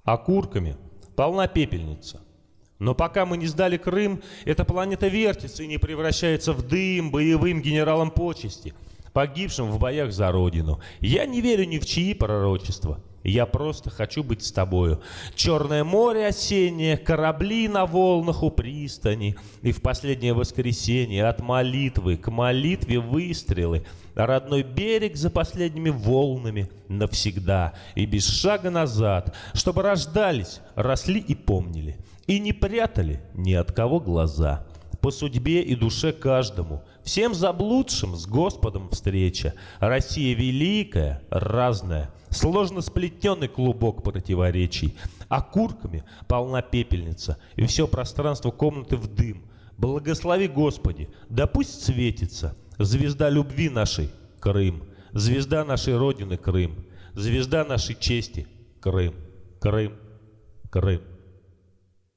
Окурками полна пепельница. Но пока мы не сдали Крым, эта планета вертится и не превращается в дым боевым генералам почести, погибшим в боях за Родину. Я не верю ни в чьи пророчества. Я просто хочу быть с тобою. Черное море осеннее, корабли на волнах у пристани. И в последнее воскресенье от молитвы к молитве выстрелы. А родной берег за последними волнами навсегда и без шага назад, чтобы рождались, росли и помнили, и не прятали ни от кого глаза. По судьбе и душе каждому, всем заблудшим с Господом встреча. Россия великая, разная, сложно сплетенный клубок противоречий. Окурками полна пепельница, и все пространство комнаты в дым. Благослови, Господи, да пусть светится звезда любви нашей — Крым, звезда нашей Родины — Крым, звезда нашей чести — Крым, Крым, Крым.